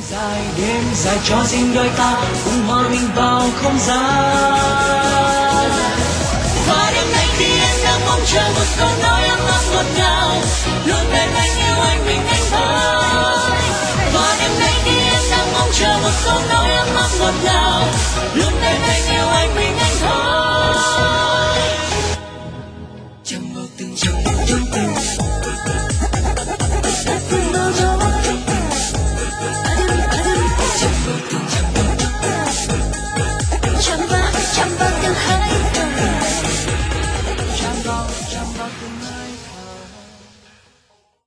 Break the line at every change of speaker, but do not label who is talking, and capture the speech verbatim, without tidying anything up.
dài đêm dài cho riêng đôi ta cùng hòa mình vào không gian. Và đêm nay khi em đang mong chờ một câu nói ấm áp ngọt ngào, luôn bên anh yêu anh mình anh thôi. Và đêm nay khi em đang mong chờ một câu nói ấm áp ngọt ngào, luôn bên anh yêu anh mình anh